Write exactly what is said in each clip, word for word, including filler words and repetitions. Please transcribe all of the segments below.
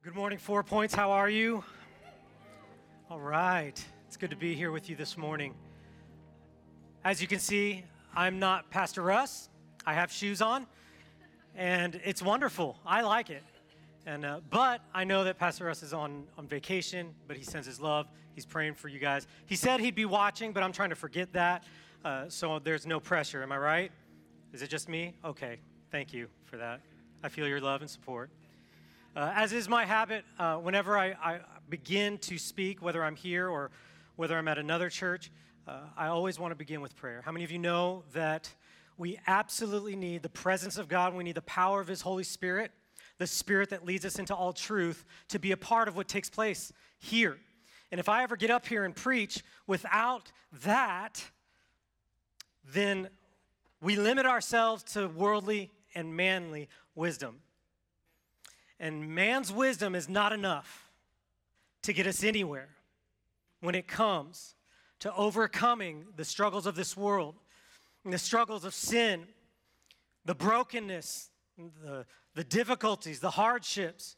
Good morning, Four Points. How are you? All right. It's good to be here with you this morning. As you can see, I'm not Pastor Russ. I have shoes on, and it's wonderful. I like it. And uh, but I know that Pastor Russ is on, on vacation, but he sends his love. He's praying for you guys. He said he'd be watching, but I'm trying to forget that, uh, so there's no pressure. Am I right? Is it just me? Okay. Thank you for that. I feel your love and support. Uh, as is my habit, uh, whenever I, I begin to speak, whether I'm here or whether I'm at another church, uh, I always want to begin with prayer. How many of you know that we absolutely need the presence of God? We need the power of His Holy Spirit, the Spirit that leads us into all truth, to be a part of what takes place here. And if I ever get up here and preach without that, then we limit ourselves to worldly and manly wisdom. And man's wisdom is not enough to get us anywhere when it comes to overcoming the struggles of this world, and the struggles of sin, the brokenness, the, the difficulties, the hardships.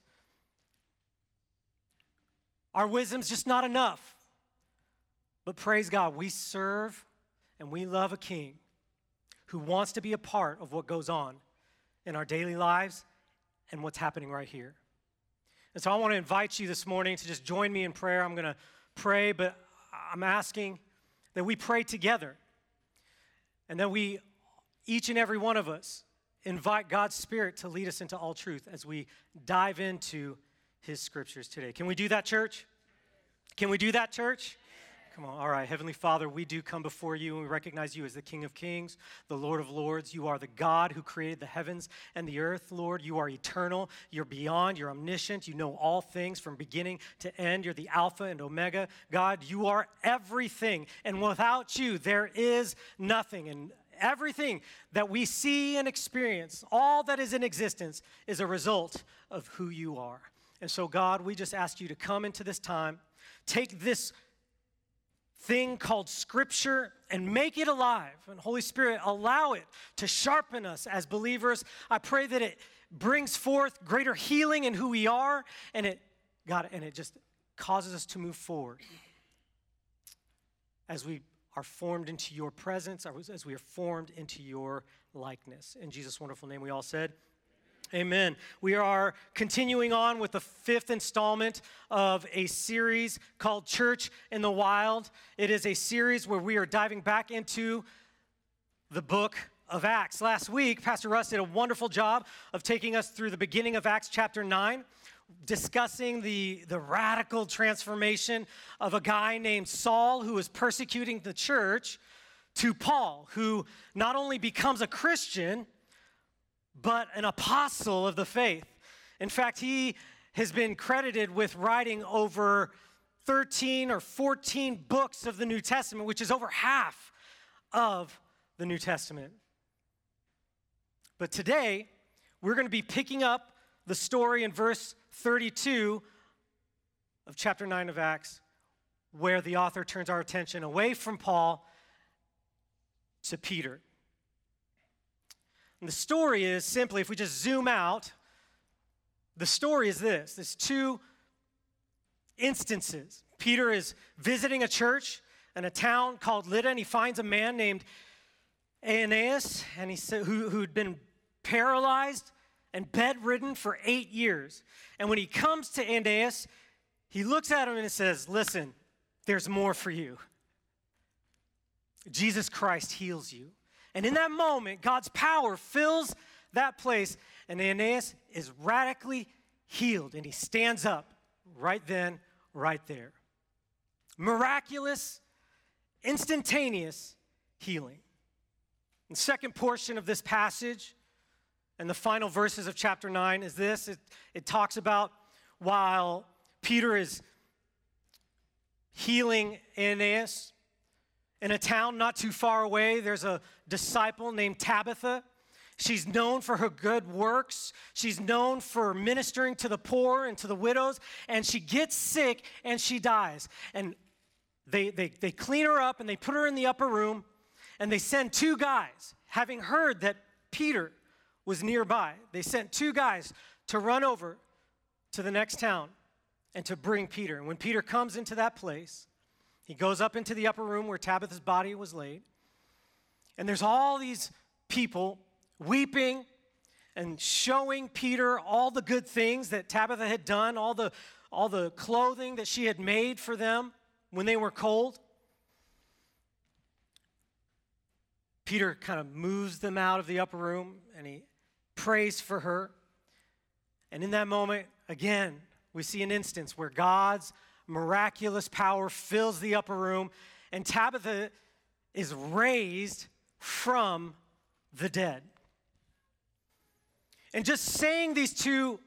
Our wisdom's just not enough. But praise God, we serve and we love a King who wants to be a part of what goes on in our daily lives and what's happening right here. And so I want to invite you this morning to just join me in prayer. I'm going to pray, but I'm asking that we pray together and that we, each and every one of us, invite God's Spirit to lead us into all truth as we dive into His scriptures today. Can we do that, church? Can we do that, church? Come on. All right. Heavenly Father, we do come before you and we recognize you as the King of Kings, the Lord of Lords. You are the God who created the heavens and the earth, Lord. You are eternal. You're beyond. You're omniscient. You know all things from beginning to end. You're the Alpha and Omega. God, you are everything. And without you, there is nothing. And everything that we see and experience, all that is in existence, is a result of who you are. And so, God, we just ask you to come into this time, take this thing called Scripture and make it alive. And Holy Spirit, allow it to sharpen us as believers. I pray that it brings forth greater healing in who we are, and it, God, and it just causes us to move forward as we are formed into your presence, as we are formed into your likeness. In Jesus' wonderful name, we all said, amen. We are continuing on with the fifth installment of a series called Church in the Wild. It is a series where we are diving back into the book of Acts. Last week, Pastor Russ did a wonderful job of taking us through the beginning of Acts chapter nine, discussing the, the radical transformation of a guy named Saul who was persecuting the church to Paul, who not only becomes a Christian, but an apostle of the faith. In fact, he has been credited with writing over thirteen or fourteen books of the New Testament, which is over half of the New Testament. But today, we're going to be picking up the story in verse thirty-two of chapter nine of Acts, where the author turns our attention away from Paul to Peter. And the story is simply, if we just zoom out, the story is this. There's two instances. Peter is visiting a church in a town called Lydda, and he finds a man named Aeneas, and he said, who, who'd been paralyzed and bedridden for eight years. And when he comes to Aeneas, he looks at him and says, listen, there's more for you. Jesus Christ heals you. And in that moment, God's power fills that place, and Aeneas is radically healed, and he stands up right then, right there. Miraculous, instantaneous healing. The second portion of this passage and the final verses of chapter nine is this. It, it talks about while Peter is healing Aeneas, in a town not too far away, there's a disciple named Tabitha. She's known for her good works. She's known for ministering to the poor and to the widows. And she gets sick and she dies. And they, they, they clean her up and they put her in the upper room. And they send two guys, having heard that Peter was nearby. They sent two guys to run over to the next town and to bring Peter. And when Peter comes into that place, he goes up into the upper room where Tabitha's body was laid. And there's all these people weeping and showing Peter all the good things that Tabitha had done, all the, all the clothing that she had made for them when they were cold. Peter kind of moves them out of the upper room, and he prays for her. And in that moment, again, we see an instance where God's miraculous power fills the upper room, and Tabitha is raised from the dead. And just saying these two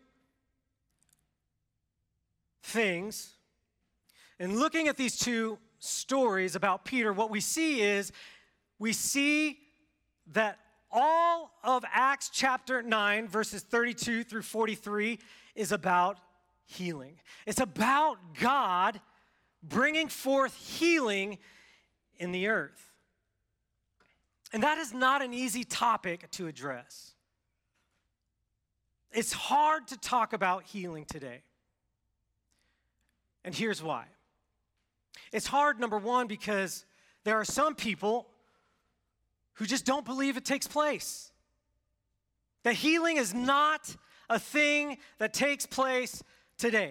things and looking at these two stories about Peter, what we see is we see that all of Acts chapter nine, verses thirty-two through forty-three, is about healing. It's about God bringing forth healing in the earth. And that is not an easy topic to address. It's hard to talk about healing today. And here's why. It's hard, number one, because there are some people who just don't believe it takes place. That healing is not a thing that takes place today.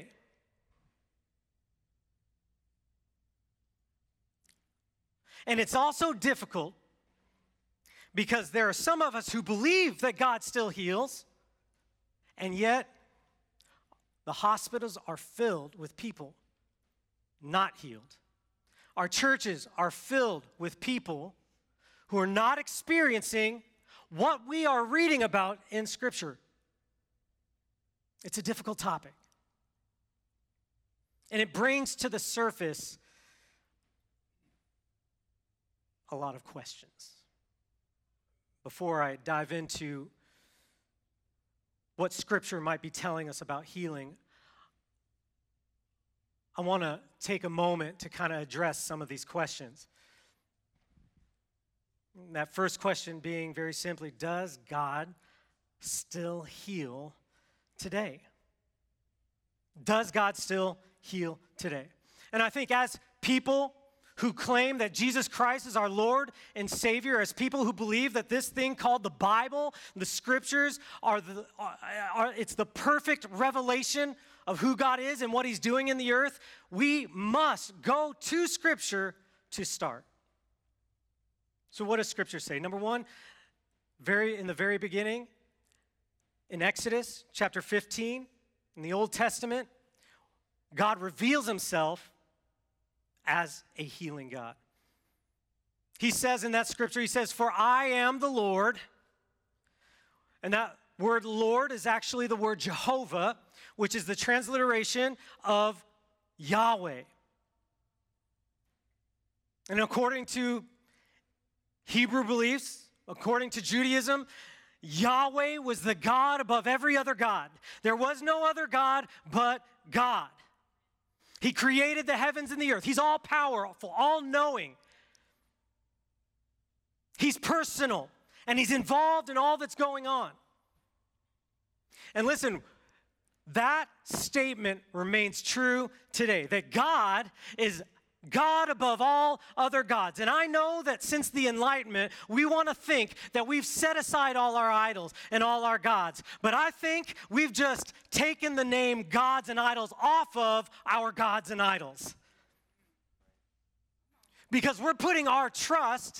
And it's also difficult because there are some of us who believe that God still heals, and yet the hospitals are filled with people not healed. Our churches are filled with people who are not experiencing what we are reading about in Scripture. It's a difficult topic. And it brings to the surface a lot of questions. Before I dive into what Scripture might be telling us about healing, I want to take a moment to kind of address some of these questions. That first question being very simply, does God still heal today? Does God still heal today? And I think as people who claim that Jesus Christ is our Lord and Savior, as people who believe that this thing called the Bible, the Scriptures, are the, are, are, it's the perfect revelation of who God is and what He's doing in the earth, we must go to Scripture to start. So what does Scripture say? Number one, very in the very beginning, in Exodus chapter fifteen, in the Old Testament, God reveals Himself as a healing God. He says in that scripture, He says, "For I am the Lord." And that word Lord is actually the word Jehovah, which is the transliteration of Yahweh. And according to Hebrew beliefs, according to Judaism, Yahweh was the God above every other God. There was no other God but God. He created the heavens and the earth. He's all powerful, all knowing. He's personal, and He's involved in all that's going on. And listen, that statement remains true today, that God is God above all other gods. And I know that since the Enlightenment, we want to think that we've set aside all our idols and all our gods. But I think we've just taken the name gods and idols off of our gods and idols. Because we're putting our trust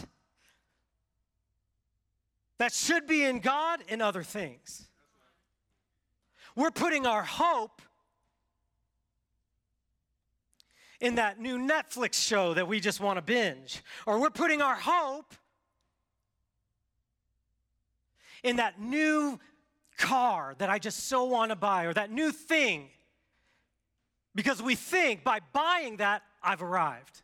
that should be in God in other things. We're putting our hope in that new Netflix show that we just want to binge. Or we're putting our hope in that new car that I just so want to buy, or that new thing, because we think by buying that, I've arrived.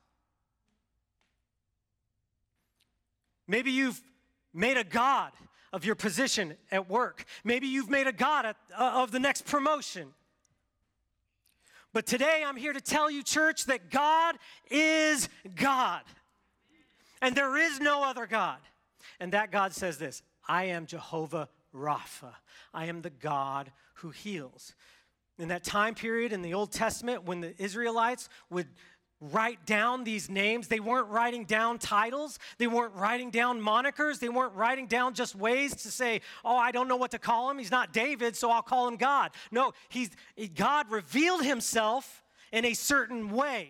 Maybe you've made a god of your position at work. Maybe you've made a god at, uh, of the next promotion. But today I'm here to tell you, church, that God is God. And there is no other God. And that God says this: I am Jehovah Rapha. I am the God who heals. In that time period in the Old Testament, when the Israelites would write down these names, they weren't writing down titles. They weren't writing down monikers. They weren't writing down just ways to say, oh, I don't know what to call him. He's not David, so I'll call him God. No, he's, God revealed himself in a certain way.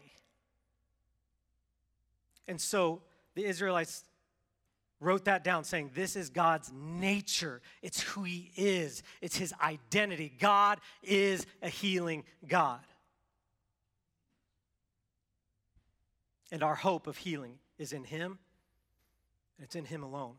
And so the Israelites wrote that down, saying this is God's nature. It's who he is. It's his identity. God is a healing God. And our hope of healing is in him, and it's in him alone.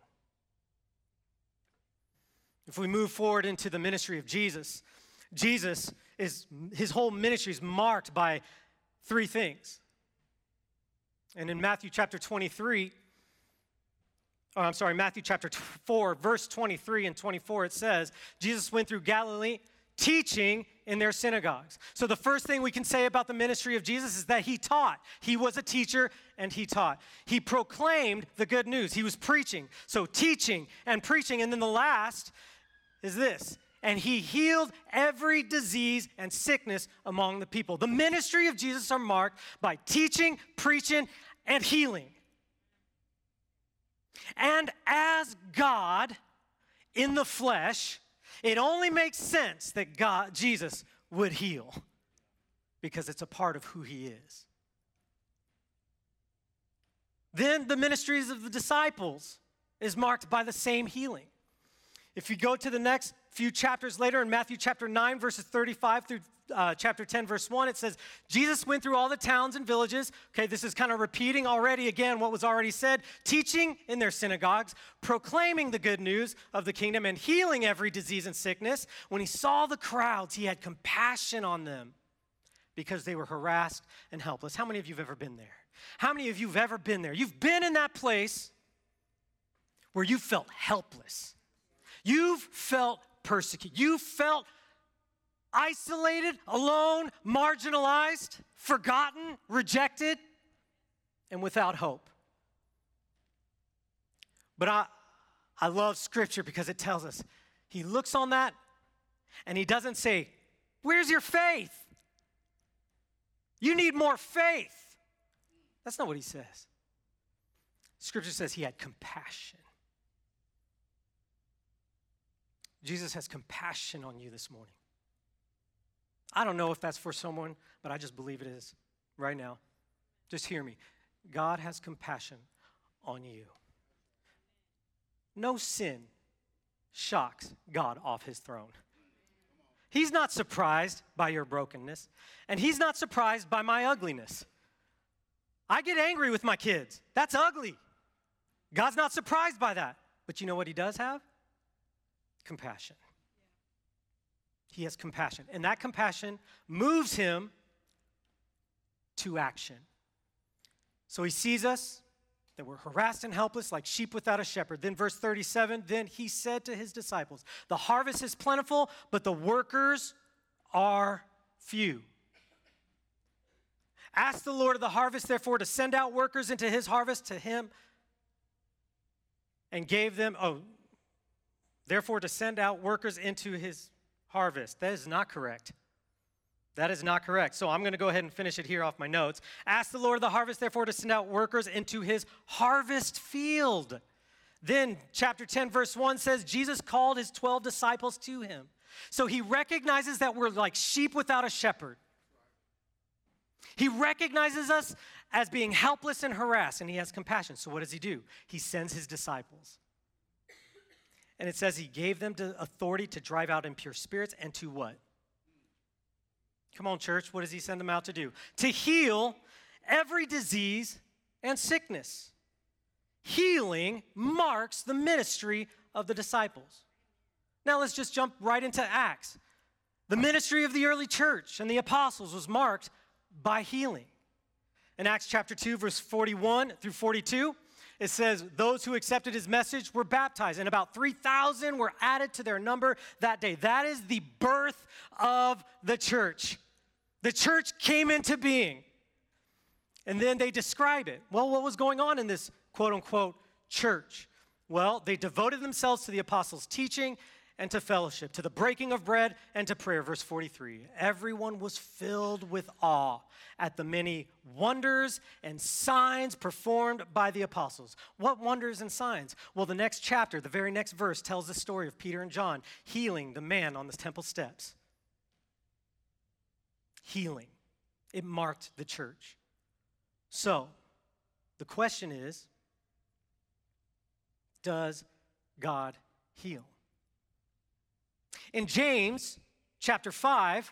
If we move forward into the ministry of Jesus, Jesus is, his whole ministry is marked by three things. And in Matthew chapter twenty-three, oh, I'm sorry, Matthew chapter four, verse twenty-three and twenty-four, it says, Jesus went through Galilee teaching in their synagogues. So the first thing we can say about the ministry of Jesus is that he taught. He was a teacher and he taught. He proclaimed the good news. He was preaching. So teaching and preaching. And then the last is this. And he healed every disease and sickness among the people. The ministry of Jesus are marked by teaching, preaching, and healing. And as God in the flesh, it only makes sense that God, Jesus, would heal because it's a part of who he is. Then the ministries of the disciples is marked by the same healing. If you go to the next few chapters later in Matthew chapter nine, verses thirty-five through uh, chapter ten, verse one, it says, Jesus went through all the towns and villages. Okay, this is kind of repeating already again what was already said. Teaching in their synagogues, proclaiming the good news of the kingdom, and healing every disease and sickness. When he saw the crowds, he had compassion on them because they were harassed and helpless. How many of you have ever been there? How many of you have ever been there? You've been in that place where you felt helpless. You've felt persecuted. You felt isolated, alone, marginalized, forgotten, rejected, and without hope. But I, I love Scripture because it tells us he looks on that and he doesn't say, where's your faith? You need more faith. That's not what he says. Scripture says he had compassion. Jesus has compassion on you this morning. I don't know if that's for someone, but I just believe it is right now. Just hear me. God has compassion on you. No sin shocks God off his throne. He's not surprised by your brokenness, and he's not surprised by my ugliness. I get angry with my kids. That's ugly. God's not surprised by that. But you know what he does have? Compassion. He has compassion. And that compassion moves him to action. So he sees us, that we're harassed and helpless like sheep without a shepherd. Then verse thirty-seven, then he said to his disciples, the harvest is plentiful, but the workers are few. Ask the Lord of the harvest, therefore, to send out workers into his harvest to him and gave them, oh, therefore to send out workers into his harvest. That is not correct. That is not correct. So I'm going to go ahead and finish it here off my notes. Ask the Lord of the harvest, therefore, to send out workers into his harvest field. Then chapter ten, verse one says, Jesus called his twelve disciples to him. So he recognizes that we're like sheep without a shepherd. He recognizes us as being helpless and harassed, and he has compassion. So what does he do? He sends his disciples. And it says he gave them the authority to drive out impure spirits and to what? Come on, church. What does he send them out to do? To heal every disease and sickness. Healing marks the ministry of the disciples. Now let's just jump right into Acts. The ministry of the early church and the apostles was marked by healing. In Acts chapter two, verse forty-one through forty-two, it says, those who accepted his message were baptized, and about three thousand were added to their number that day. That is the birth of the church. The church came into being. And then they describe it. Well, what was going on in this quote-unquote church? Well, they devoted themselves to the apostles' teaching and to fellowship, to the breaking of bread and to prayer. Verse forty-three, everyone was filled with awe at the many wonders and signs performed by the apostles. What wonders and signs? Well, the next chapter, the very next verse, tells the story of Peter and John healing the man on the temple steps. Healing. It marked the church. So, the question is, does God heal? In James chapter five,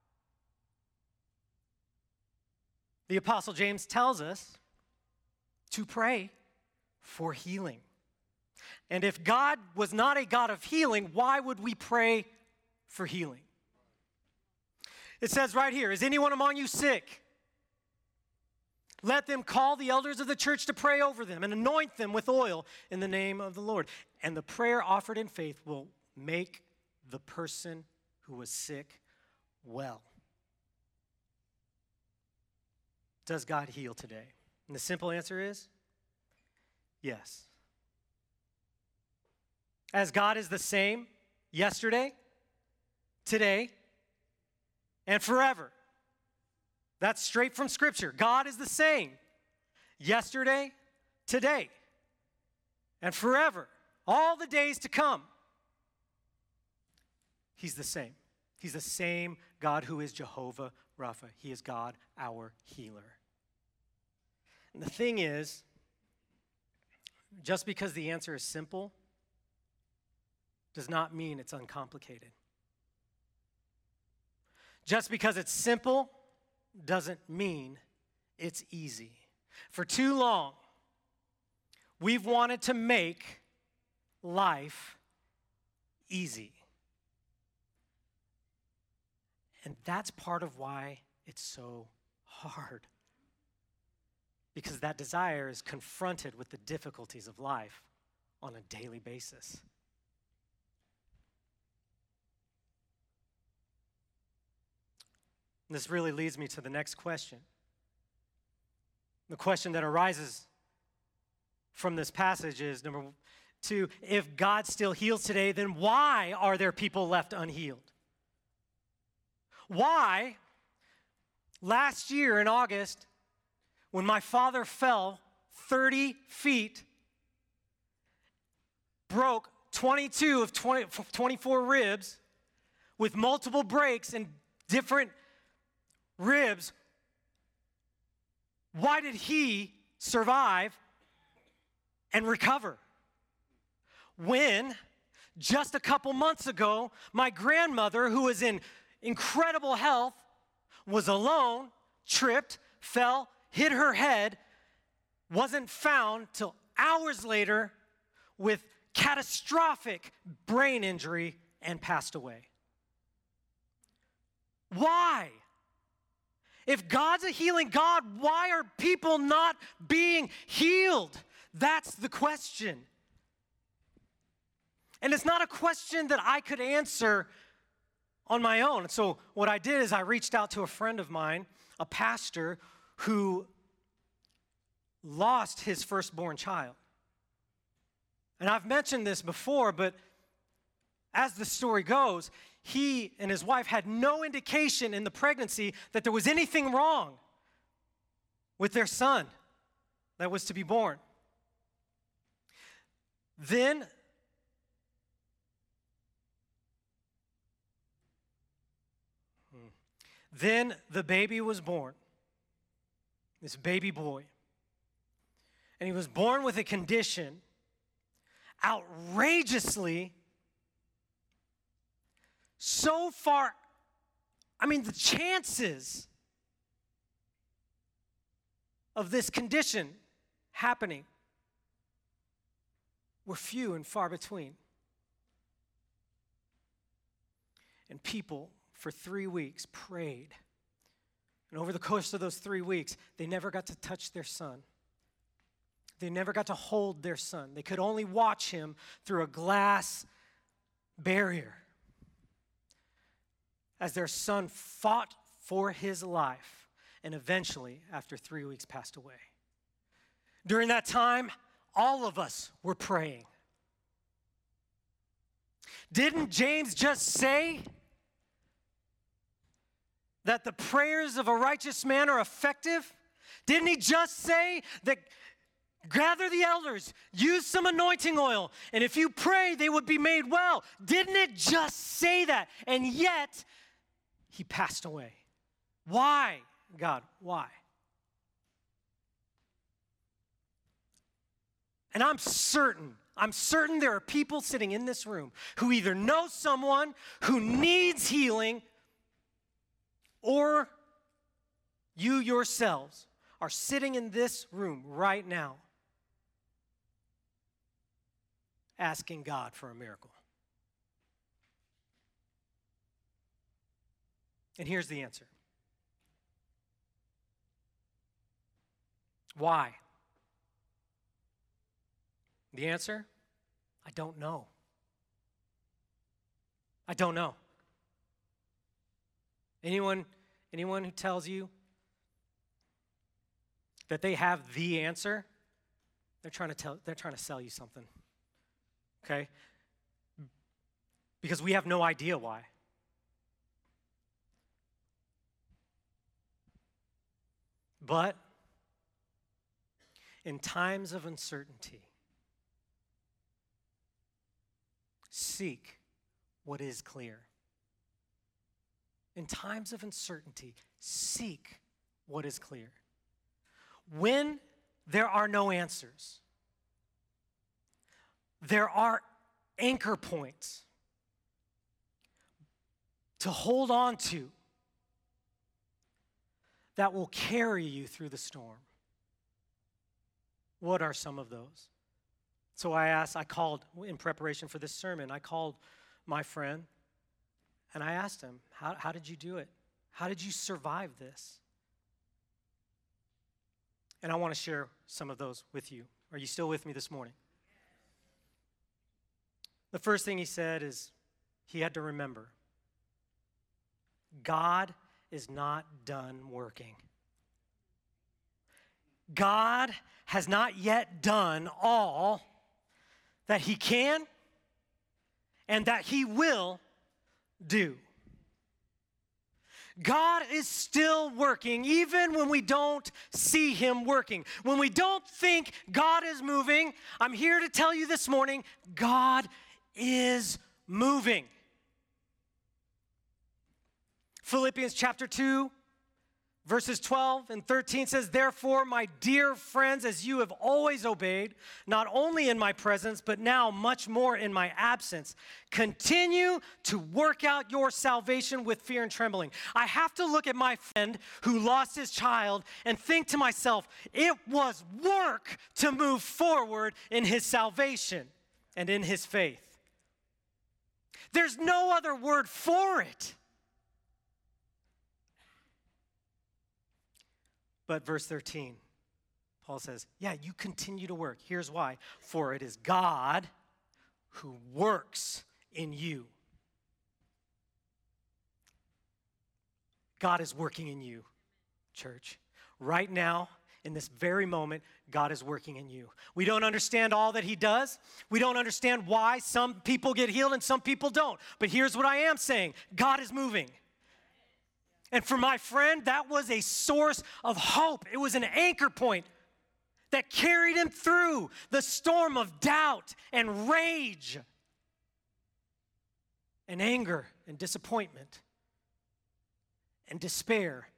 the Apostle James tells us to pray for healing. And if God was not a God of healing, why would we pray for healing? It says right here, is anyone among you sick? Let them call the elders of the church to pray over them and anoint them with oil in the name of the Lord. And the prayer offered in faith will make the person who was sick well. Does God heal today? And the simple answer is yes. As God is the same yesterday, today, and forever. That's straight from Scripture. God is the same yesterday, today, and forever. All the days to come. He's the same. He's the same God who is Jehovah Rapha. He is God, our healer. And the thing is, just because the answer is simple does not mean it's uncomplicated. Just because it's simple doesn't mean it's easy. For too long, we've wanted to make life easy. And that's part of why it's so hard. Because that desire is confronted with the difficulties of life on a daily basis. And this really leads me to the next question. The question that arises from this passage is, number two, if God still heals today, then why are there people left unhealed? Why, last year in August, when my father fell thirty feet, broke twenty-two of twenty, twenty-four ribs with multiple breaks in different ribs, why did he survive and recover? When, just a couple months ago, my grandmother, who was in incredible health, was alone, tripped, fell, hit her head, wasn't found till hours later with catastrophic brain injury and passed away. Why? If God's a healing God, why are people not being healed? That's the question. And it's not a question that I could answer on my own. And so what I did is I reached out to a friend of mine, a pastor, who lost his firstborn child. And I've mentioned this before, but as the story goes, he and his wife had no indication in the pregnancy that there was anything wrong with their son that was to be born. Then, then the baby was born, this baby boy. And he was born with a condition outrageously so far, I mean, the chances of this condition happening were few and far between. And people, for three weeks, prayed. And over the course of those three weeks, they never got to touch their son. They never got to hold their son. They could only watch him through a glass barrier as their son fought for his life and eventually, after three weeks, passed away. During that time, all of us were praying. Didn't James just say that the prayers of a righteous man are effective? Didn't he just say that gather the elders, use some anointing oil, and if you pray, they would be made well? Didn't it just say that? And yet, he passed away. Why, God? Why? And I'm certain, I'm certain there are people sitting in this room who either know someone who needs healing, or you yourselves are sitting in this room right now asking God for a miracle. And here's the answer. Why? The answer? I don't know. I don't know. Anyone, anyone who tells you that they have the answer, they're trying to tell, they're trying to sell you something. Okay? Because we have no idea why. But in times of uncertainty, seek what is clear. In times of uncertainty, seek what is clear. When there are no answers, there are anchor points to hold on to that will carry you through the storm. What are some of those? So I asked, I called, in preparation for this sermon, I called my friend and I asked him, how, how did you do it? How did you survive this? And I want to share some of those with you. Are you still with me this morning? The first thing he said is he had to remember, God is not done working. God has not yet done all that he can and that he will do. God is still working even when we don't see him working. When we don't think God is moving, I'm here to tell you this morning, God is moving. Philippians chapter two, verses twelve and thirteen says, "Therefore, my dear friends, as you have always obeyed, not only in my presence, but now much more in my absence, continue to work out your salvation with fear and trembling." I have to look at my friend who lost his child and think to myself, it was work to move forward in his salvation and in his faith. There's no other word for it. But verse thirteen, Paul says, yeah, you continue to work. Here's why. For it is God who works in you. God is working in you, church. Right now, in this very moment, God is working in you. We don't understand all that he does. We don't understand why some people get healed and some people don't. But here's what I am saying. God is moving. And for my friend, that was a source of hope. It was an anchor point that carried him through the storm of doubt and rage and anger and disappointment and despair.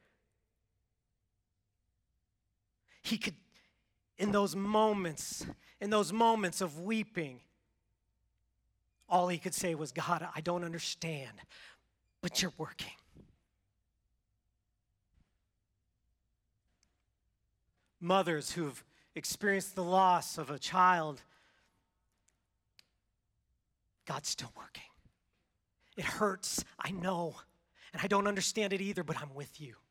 He could, in those moments, in those moments of weeping, all he could say was, God, I don't understand, but you're working. Mothers who've experienced the loss of a child, God's still working. It hurts, I know, and I don't understand it either, but I'm with you.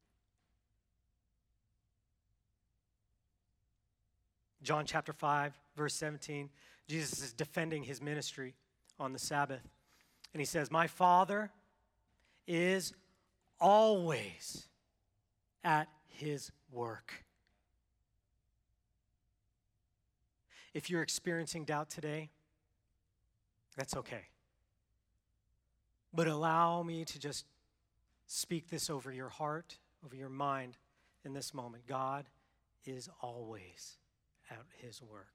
John chapter five, verse seventeen, Jesus is defending his ministry on the Sabbath. And he says, my Father is always at his work. If you're experiencing doubt today, that's okay. But allow me to just speak this over your heart, over your mind in this moment. God is always at his work.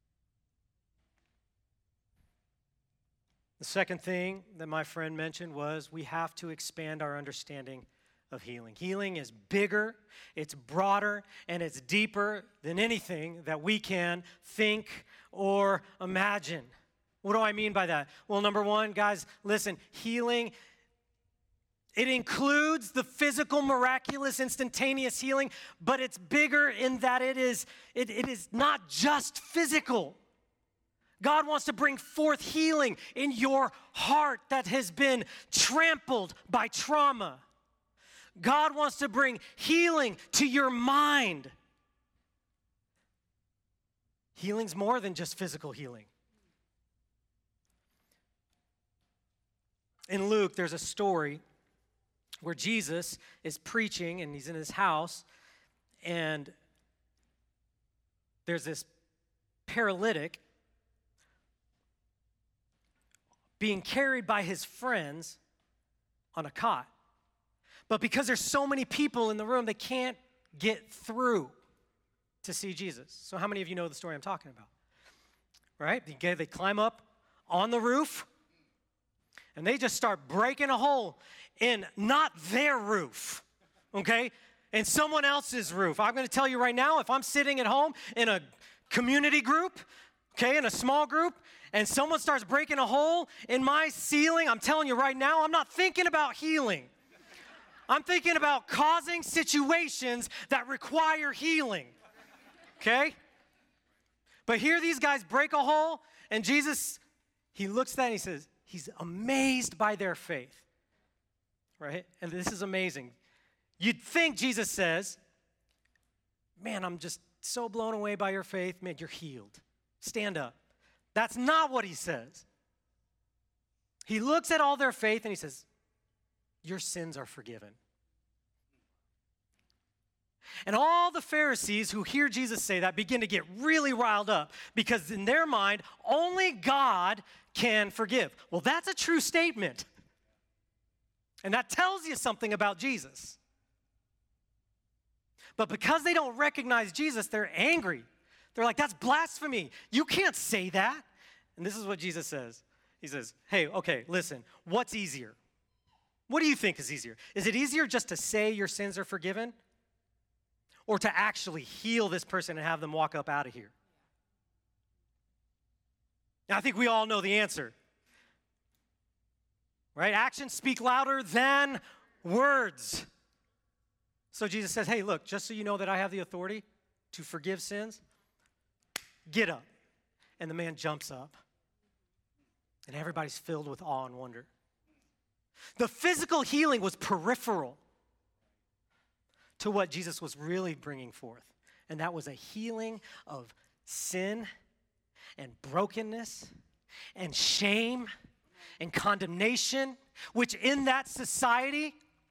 The second thing that my friend mentioned was we have to expand our understanding of healing. Healing is bigger, it's broader, and it's deeper than anything that we can think or imagine. What do I mean by that? Well, number one, guys, listen, healing, it includes the physical, miraculous, instantaneous healing, but it's bigger in that it is, it, it is not just physical. God wants to bring forth healing in your heart that has been trampled by trauma. God wants to bring healing to your mind. Healing's more than just physical healing. In Luke, there's a story where Jesus is preaching and he's in his house, and there's this paralytic being carried by his friends on a cot. But because there's so many people in the room, they can't get through to see Jesus. So how many of you know the story I'm talking about? Right? They, they climb up on the roof, and they just start breaking a hole in not their roof, okay? In someone else's roof. I'm going to tell you right now, if I'm sitting at home in a community group, okay, in a small group, and someone starts breaking a hole in my ceiling, I'm telling you right now, I'm not thinking about healing. I'm thinking about causing situations that require healing, okay? But here these guys break a hole, and Jesus, he looks at that and he says, he's amazed by their faith, right? And this is amazing. You'd think Jesus says, man, I'm just so blown away by your faith. Man, you're healed. Stand up. That's not what he says. He looks at all their faith and he says, your sins are forgiven. And all the Pharisees who hear Jesus say that begin to get really riled up because in their mind, only God can forgive. Well, that's a true statement. And that tells you something about Jesus. But because they don't recognize Jesus, they're angry. They're like, that's blasphemy. You can't say that. And this is what Jesus says. He says, hey, okay, listen, what's easier? What do you think is easier? Is it easier just to say your sins are forgiven? Or to actually heal this person and have them walk up out of here? Now, I think we all know the answer. Right? Actions speak louder than words. So Jesus says, hey, look, just so you know that I have the authority to forgive sins, get up. And the man jumps up. And everybody's filled with awe and wonder. The physical healing was peripheral to what Jesus was really bringing forth. And that was a healing of sin and brokenness and shame and condemnation, which in that society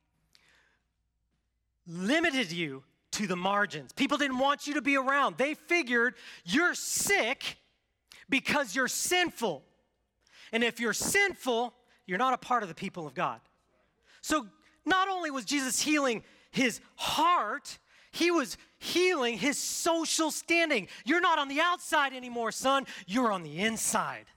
limited you to the margins. People didn't want you to be around. They figured you're sick because you're sinful. And if you're sinful, you're not a part of the people of God. So not only was Jesus healing his heart, he was healing his social standing. You're not on the outside anymore, son. You're on the inside.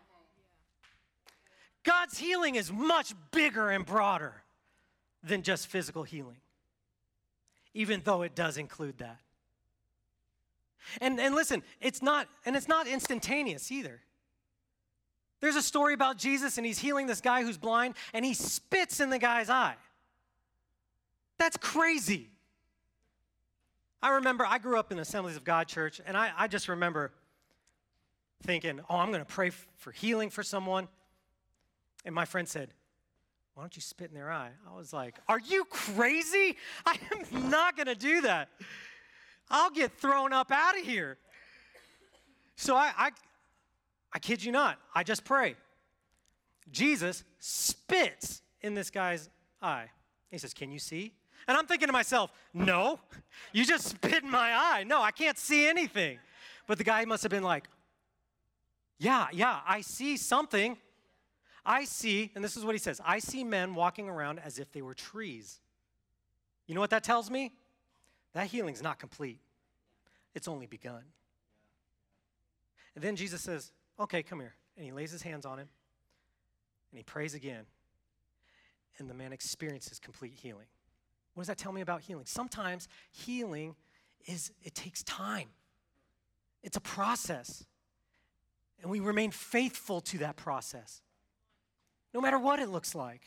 God's healing is much bigger and broader than just physical healing, even though it does include that. And, and listen, it's not, and it's not instantaneous either. There's a story about Jesus, and he's healing this guy who's blind, and he spits in the guy's eye. That's crazy. I remember, I grew up in Assemblies of God church, and I, I just remember thinking, oh, I'm going to pray f- for healing for someone. And my friend said, why don't you spit in their eye? I was like, are you crazy? I am not going to do that. I'll get thrown up out of here. So I, I, I kid you not, I just pray. Jesus spits in this guy's eye. He says, can you see? And I'm thinking to myself, no, you just spit in my eye. No, I can't see anything. But the guy must have been like, yeah, yeah, I see something. I see, and this is what he says, I see men walking around as if they were trees. You know what that tells me? That healing's not complete. It's only begun. And then Jesus says, okay, come here. And he lays his hands on him, and he prays again. And the man experiences complete healing. What does that tell me about healing? Sometimes healing is, it takes time. It's a process. And we remain faithful to that process, no matter what it looks like.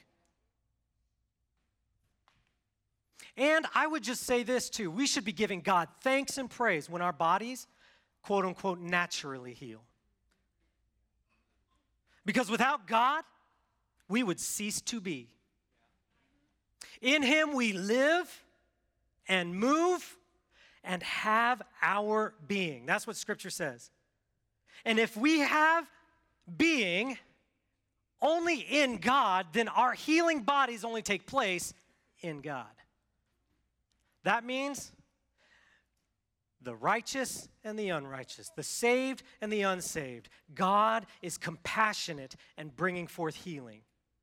And I would just say this too. We should be giving God thanks and praise when our bodies, quote unquote, naturally heal. Because without God, we would cease to be. In him we live and move and have our being. That's what Scripture says. And if we have being only in God, then our healing bodies only take place in God. That means the righteous and the unrighteous, the saved and the unsaved. God is compassionate and bringing forth healing.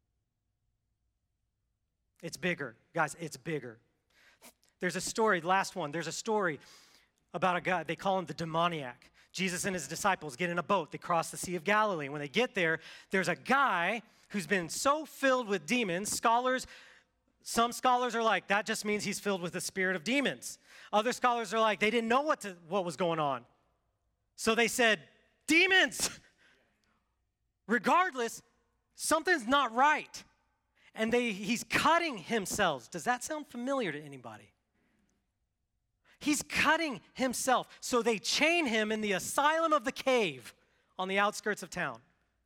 It's bigger. Guys, it's bigger. There's a story, last one, there's a story about a guy, they call him the demoniac. Jesus and his disciples get in a boat. They cross the Sea of Galilee. When they get there, there's a guy who's been so filled with demons. Scholars, some scholars are like, that just means he's filled with the spirit of demons. Other scholars are like, they didn't know what to, what was going on. So they said, demons! Regardless, something's not right. And they, he's cutting himself. Does that sound familiar to anybody? He's cutting himself. So they chain him in the asylum of the cave on the outskirts of town.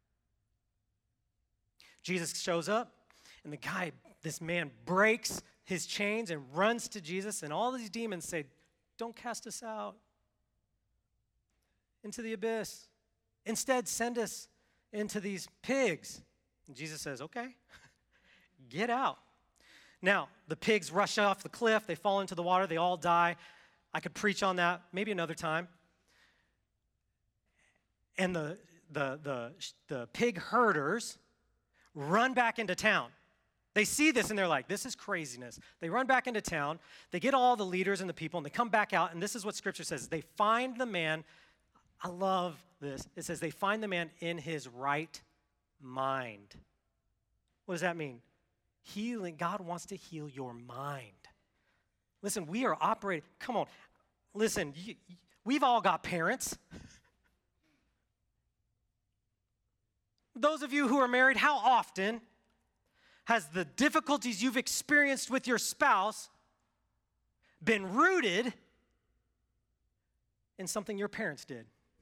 Jesus shows up, and the guy, this man, breaks his chains and runs to Jesus, and all these demons say, don't cast us out into the abyss. Instead, send us into these pigs. And Jesus says, okay, get out. Now, the pigs rush off the cliff. They fall into the water. They all die. I could preach on that maybe another time. And the, the, the, the pig herders run back into town. They see this and they're like, this is craziness. They run back into town. They get all the leaders and the people, and they come back out, and this is what Scripture says. They find the man. I love this. It says they find the man in his right mind. What does that mean? Healing. God wants to heal your mind. Listen, we are operating. Come on. Listen, you, we've all got parents. Those of you who are married, how often has the difficulties you've experienced with your spouse been rooted in something your parents did?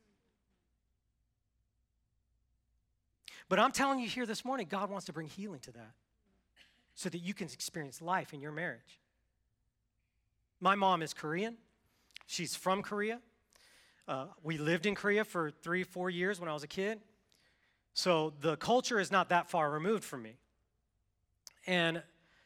But I'm telling you here this morning, God wants to bring healing to that so that you can experience life in your marriage. My mom is Korean. She's from Korea. Uh, we lived in Korea for three, four years when I was a kid. So the culture is not that far removed from me. And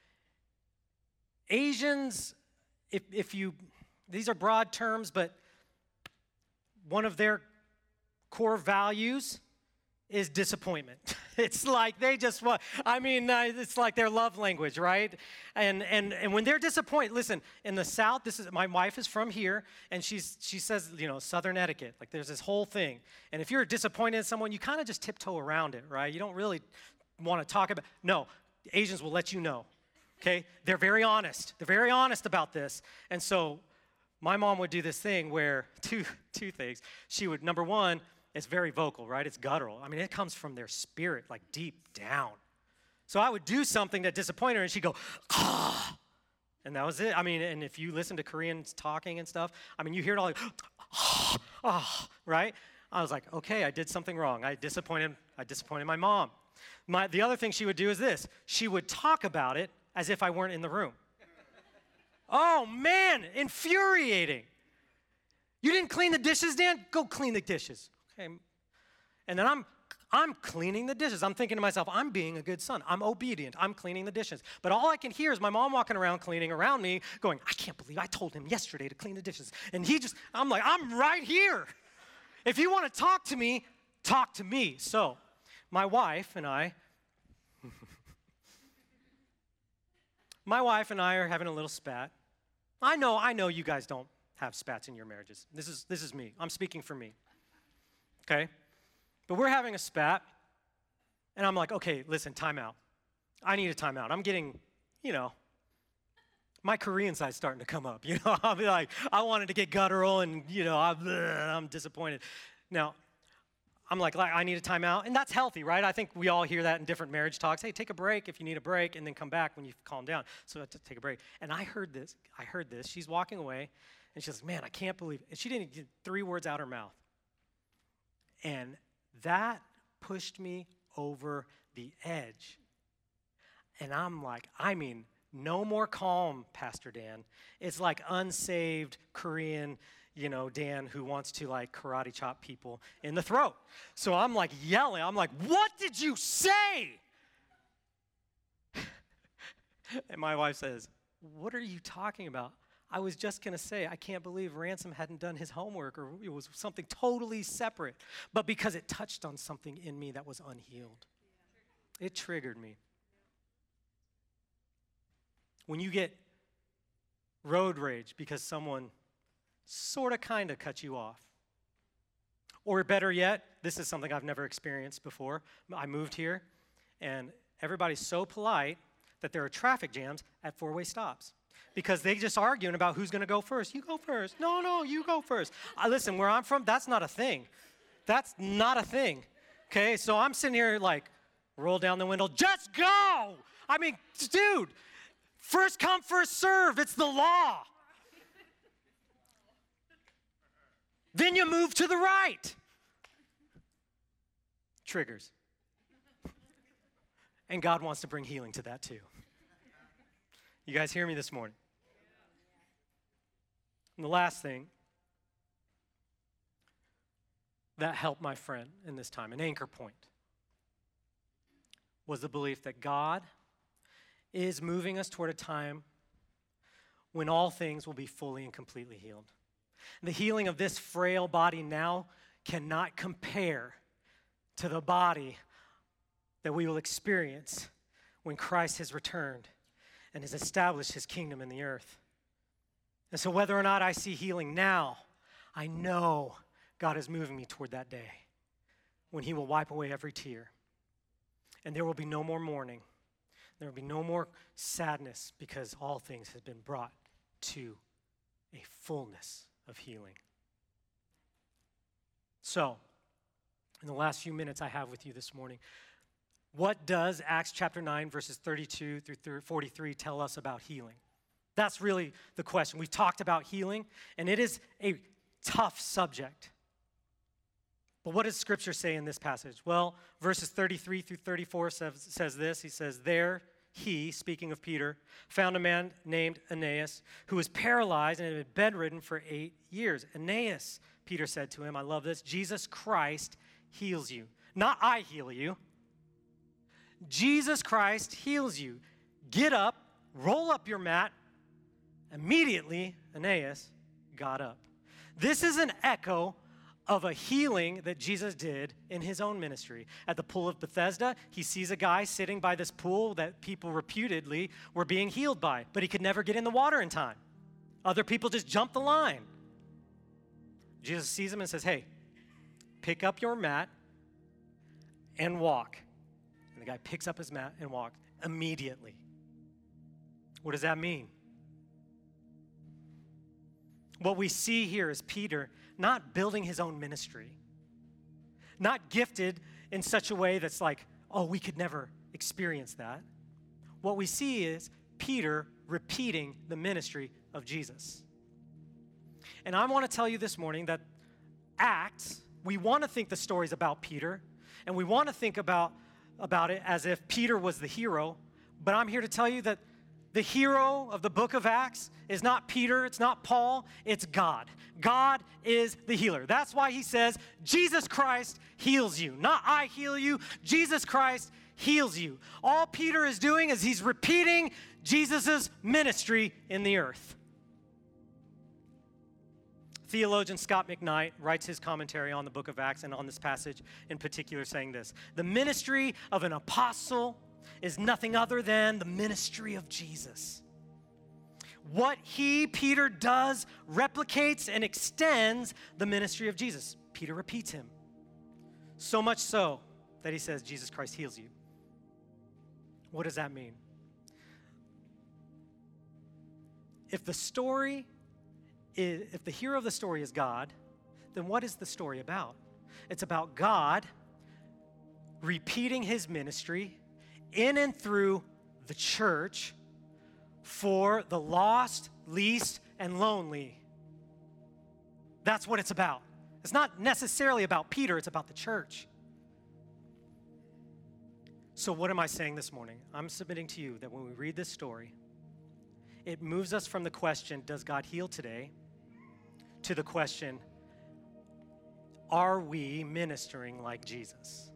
Asians, if, if you, these are broad terms, but one of their core values is disappointment. It's like they just want, I mean, uh, it's like their love language, right? And and and when they're disappointed, listen, in the South, this is, my wife is from here, and she's she says, you know, Southern etiquette. Like there's this whole thing. And if you're disappointed in someone, you kind of just tiptoe around it, right? You don't really want to talk about, no, Asians will let you know, okay? They're very honest. They're very honest about this. And so my mom would do this thing where, two two things. She would, number one, it's very vocal, right? It's guttural. I mean, it comes from their spirit, like deep down. So I would do something that disappointed her, and she'd go, ah, and that was it. I mean, and if you listen to Koreans talking and stuff, I mean, you hear it all like, ah, ah, right? I was like, okay, I did something wrong. I disappointed, I disappointed my mom. My, the other thing she would do is this. She would talk about it as if I weren't in the room. Oh, man, infuriating. You didn't clean the dishes, Dan? Go clean the dishes. Okay. And then I'm I'm cleaning the dishes. I'm thinking to myself, I'm being a good son. I'm obedient. I'm cleaning the dishes. But all I can hear is my mom walking around cleaning around me going, I can't believe I told him yesterday to clean the dishes. And he just, I'm like, I'm right here. If you want to talk to me, talk to me. So my wife and I My wife and I are having a little spat. I know, I know you guys don't have spats in your marriages. This is, this is me. I'm speaking for me. Okay? But we're having a spat, and I'm like, okay, listen, time out. I need a timeout. I'm getting, you know, my Korean side's starting to come up. You know, I'll be like, I wanted to get guttural, and, you know, I'm, I'm disappointed. Now, I'm like, I need a timeout, and that's healthy, right? I think we all hear that in different marriage talks. Hey, take a break if you need a break, and then come back when you've calmed down. So I have to take a break. And I heard this. I heard this. She's walking away, and she's like, man, I can't believe it. And she didn't get three words out her mouth. And that pushed me over the edge. And I'm like, I mean, no more calm, Pastor Dan. It's like unsaved Korean, you know, Dan who wants to like karate chop people in the throat. So I'm like yelling. I'm like, what did you say? And my wife says, what are you talking about? I was just going to say, I can't believe Ransom hadn't done his homework, or it was something totally separate. But because it touched on something in me that was unhealed, it triggered me. When you get road rage because someone sort of kind of cut you off, or better yet, this is something I've never experienced before. I moved here, and everybody's so polite that there are traffic jams at four-way stops because they just arguing about who's going to go first. You go first. No, no, you go first. I, listen, where I'm from, that's not a thing. That's not a thing. Okay, so I'm sitting here like, roll down the window, just go. I mean, dude. First come, first serve. It's the law. Then you move to the right. Triggers. And God wants to bring healing to that too. You guys hear me this morning? And the last thing that helped my friend in this time, an anchor point, was the belief that God is moving us toward a time when all things will be fully and completely healed. The healing of this frail body now cannot compare to the body that we will experience when Christ has returned and has established his kingdom in the earth. And so whether or not I see healing now, I know God is moving me toward that day when he will wipe away every tear. And there will be no more mourning. There will be no more sadness because all things have been brought to a fullness of healing. So, in the last few minutes I have with you this morning, what does Acts chapter nine, verses thirty-two through forty-three tell us about healing? That's really the question. We've talked about healing, and it is a tough subject. But what does Scripture say in this passage? Well, verses thirty-three through thirty-four says, says this. He says, there he, speaking of Peter, found a man named Aeneas who was paralyzed and had been bedridden for eight years. Aeneas, Peter said to him, I love this, Jesus Christ heals you. Not I heal you. Jesus Christ heals you. Get up, roll up your mat. Immediately, Aeneas got up. This is an echo of a healing that Jesus did in his own ministry. At the pool of Bethesda, he sees a guy sitting by this pool that people reputedly were being healed by, but he could never get in the water in time. Other people just jumped the line. Jesus sees him and says, hey, pick up your mat and walk. And the guy picks up his mat and walks immediately. What does that mean? What we see here is Peter not building his own ministry, not gifted in such a way that's like, oh, we could never experience that. What we see is Peter repeating the ministry of Jesus. And I want to tell you this morning that Acts, we want to think the story's about Peter, and we want to think about, about it as if Peter was the hero, but I'm here to tell you that the hero of the book of Acts is not Peter, it's not Paul, it's God. God is the healer. That's why he says, Jesus Christ heals you. Not I heal you, Jesus Christ heals you. All Peter is doing is he's repeating Jesus' ministry in the earth. Theologian Scott McKnight writes his commentary on the book of Acts and on this passage in particular saying this, the ministry of an apostle is nothing other than the ministry of Jesus. What he, Peter, does replicates and extends the ministry of Jesus. Peter repeats him. So much so that he says, Jesus Christ heals you. What does that mean? If the story is, if the hero of the story is God, then what is the story about? It's about God repeating his ministry in and through the church for the lost, least, and lonely. That's what it's about. It's not necessarily about Peter, it's about the church. So what am I saying this morning? I'm submitting to you that when we read this story, it moves us from the question, does God heal today, to the question, are we ministering like Jesus?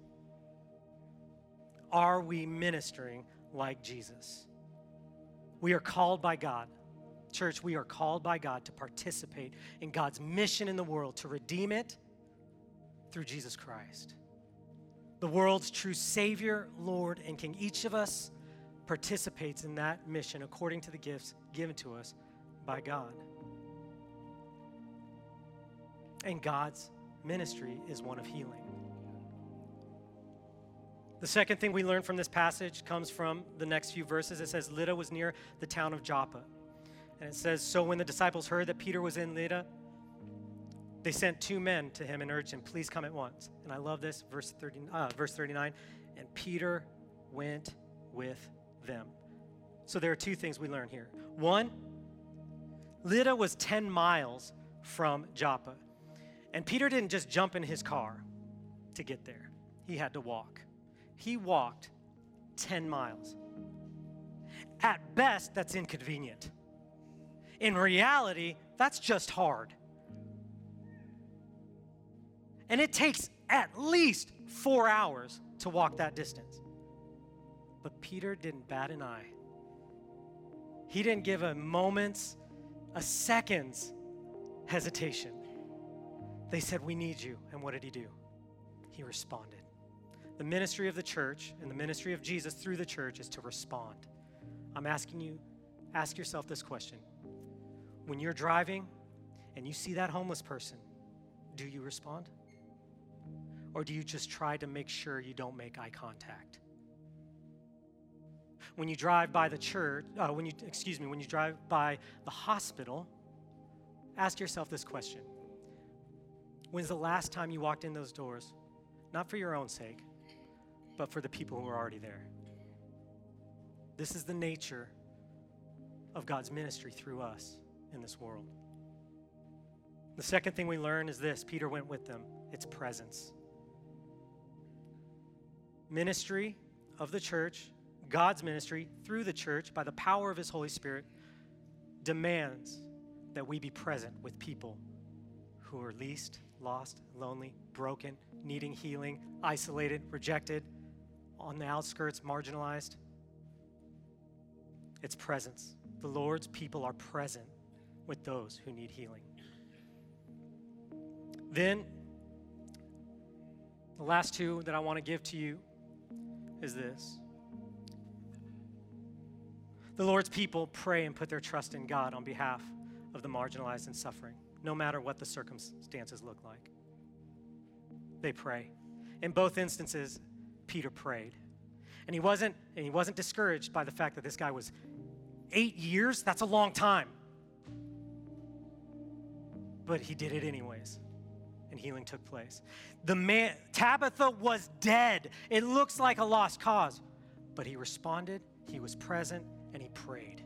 Are we ministering like Jesus? We are called by God. Church, we are called by God to participate in God's mission in the world, to redeem it through Jesus Christ, the world's true Savior, Lord, and King. Each of us participates in that mission according to the gifts given to us by God. And God's ministry is one of healing. The second thing we learn from this passage comes from the next few verses. It says, Lydda was near the town of Joppa. And it says, so when the disciples heard that Peter was in Lydda, they sent two men to him and urged him, please come at once. And I love this, verse thirty, uh, verse thirty-nine. And Peter went with them. So there are two things we learn here. One, Lydda was ten miles from Joppa. And Peter didn't just jump in his car to get there. He had to walk. He walked ten miles. At best, that's inconvenient. In reality, that's just hard. And it takes at least four hours to walk that distance. But Peter didn't bat an eye. He didn't give a moment's, a second's hesitation. They said, we need you. And what did he do? He responded. The ministry of the church and the ministry of Jesus through the church is to respond. I'm asking you, ask yourself this question. When you're driving and you see that homeless person, do you respond? Or do you just try to make sure you don't make eye contact? When you drive by the church, uh, when you, excuse me, when you drive by the hospital, ask yourself this question. When's the last time you walked in those doors? Not for your own sake, but for the people who are already there. This is the nature of God's ministry through us in this world. The second thing we learn is this. Peter went with them. It's presence. Ministry of the church, God's ministry through the church by the power of his Holy Spirit demands that we be present with people who are least, lost, lonely, broken, needing healing, isolated, rejected, on the outskirts, marginalized. It's presence. The Lord's people are present with those who need healing. Then, the last two that I want to give to you is this. The Lord's people pray and put their trust in God on behalf of the marginalized and suffering, no matter what the circumstances look like. They pray. In both instances, Peter prayed. And he wasn't, and he wasn't discouraged by the fact that this guy was eight years. That's a long time. But he did it anyways. And healing took place. The man, Tabitha was dead. It looks like a lost cause. But he responded, he was present, and he prayed.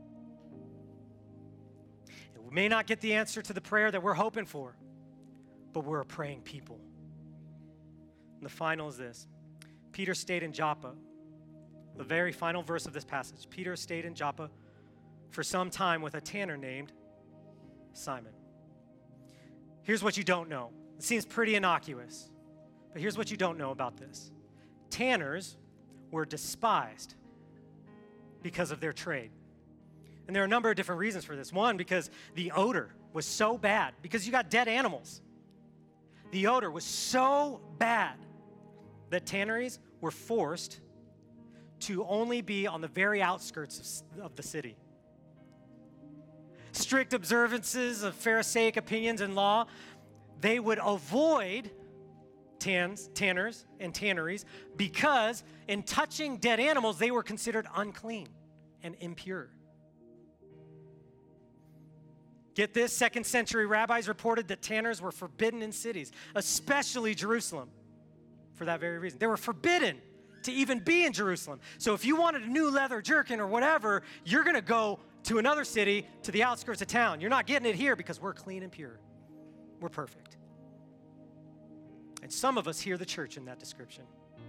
And we may not get the answer to the prayer that we're hoping for, but we're a praying people. And the final is this. Peter stayed in Joppa. The very final verse of this passage. Peter stayed in Joppa for some time with a tanner named Simon. Here's what you don't know. It seems pretty innocuous, but here's what you don't know about this. Tanners were despised because of their trade. And there are a number of different reasons for this. One, because the odor was so bad, because you got dead animals. The odor was so bad that tanneries were forced to only be on the very outskirts of, of the city. Strict observances of Pharisaic opinions and law, they would avoid tans, tanners and tanneries because in touching dead animals, they were considered unclean and impure. Get this, second century rabbis reported that tanners were forbidden in cities, especially Jerusalem, for that very reason. They were forbidden to even be in Jerusalem. So if you wanted a new leather jerkin or whatever, you're going to go to another city, to the outskirts of town. You're not getting it here because we're clean and pure. We're perfect. And some of us hear the church in that description.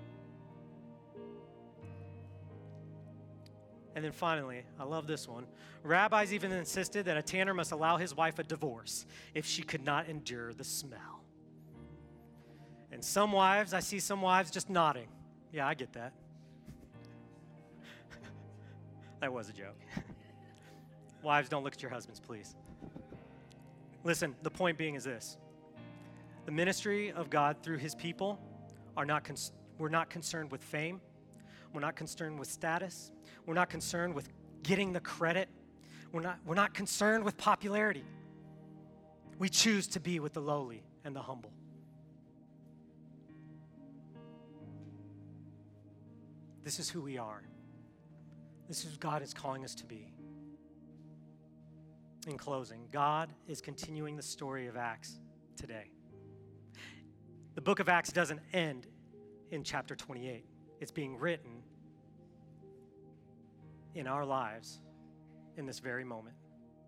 And then finally, I love this one. Rabbis even insisted that a tanner must allow his wife a divorce if she could not endure the smell. And some wives, I see some wives just nodding. Yeah, I get that. That was a joke. Wives, don't look at your husbands, please. Listen, the point being is this. The ministry of God through his people are not, con- we're not concerned with fame. We're not concerned with status. We're not concerned with getting the credit. We're not, we're not concerned with popularity. We choose to be with the lowly and the humble. This is who we are. This is who God is calling us to be. In closing, God is continuing the story of Acts today. The book of Acts doesn't end in chapter twenty-eight. It's being written in our lives in this very moment.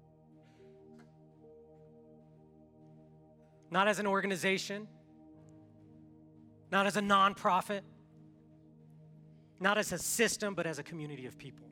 Not as an organization, not as a nonprofit, not as a system, but as a community of people.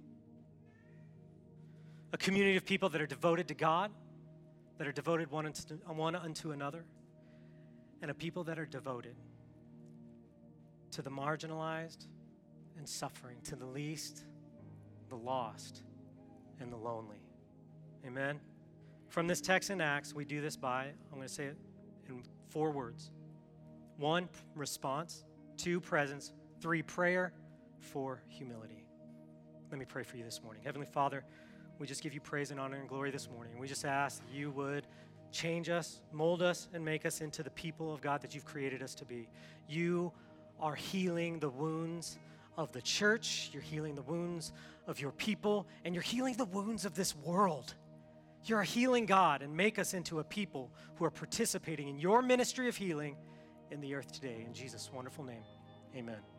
A community of people that are devoted to God, that are devoted one unto, one unto another, and a people that are devoted to the marginalized and suffering, to the least, the lost, and the lonely. Amen? From this text in Acts, we do this by, I'm going to say it in four words. One, response. Two, presence. Three, prayer. Four, humility. Let me pray for you this morning. Heavenly Father, we just give you praise and honor and glory this morning. We just ask that you would change us, mold us, and make us into the people of God that you've created us to be. You are healing the wounds of the church. You're healing the wounds of your people, and you're healing the wounds of this world. You're a healing God, and make us into a people who are participating in your ministry of healing in the earth today. In Jesus' wonderful name, amen.